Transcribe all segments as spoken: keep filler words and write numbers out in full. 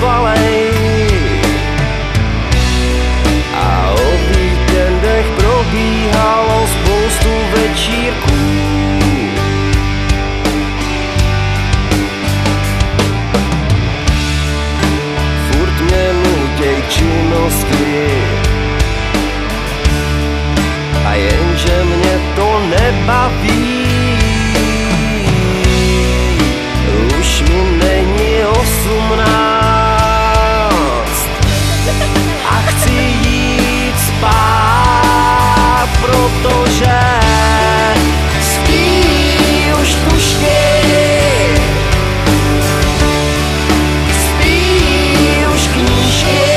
valej. A o víkendech probíhalo spoustu večírků. Furt mě nuděj činnosti, a jenže mě to nebaví. Už mi není osmnáct a chci jít spát, protože spí už tušky, spí už knížky,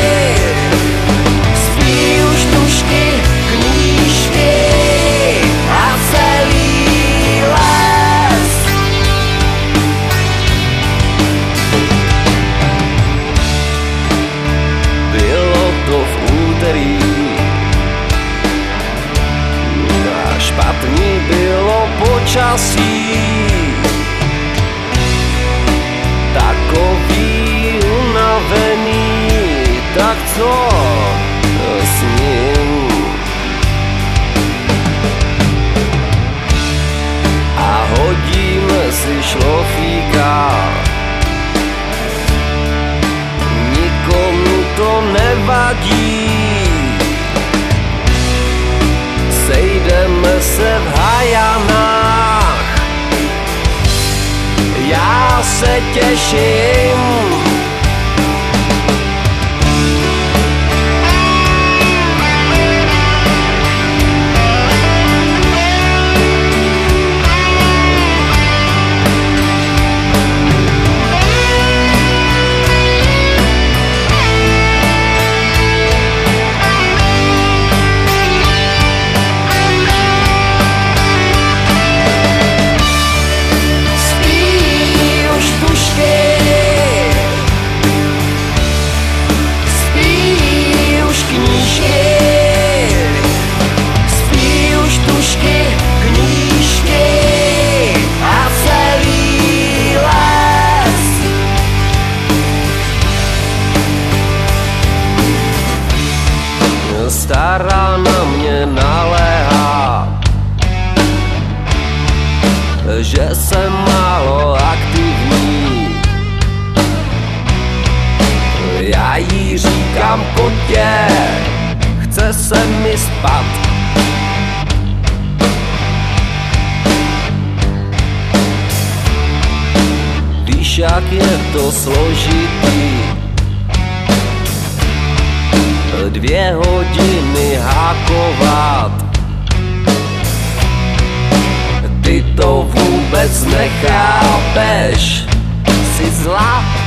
spí už tušky, knížky a celý les. Bylo to v úterý a špatný bylo počasí, takový unavený, tak co s ním? A hodíme si šlofíka, nikomu to nevadí. Sejdeme se v Hajanách, já se těším. Stará na mě naléhá, že jsem málo aktivní. Já jí říkám kotě, chce se mi spat. Víš, jak je to složitý, dvě hodiny hákovat. Ty to vůbec nechápeš, jsi zlá.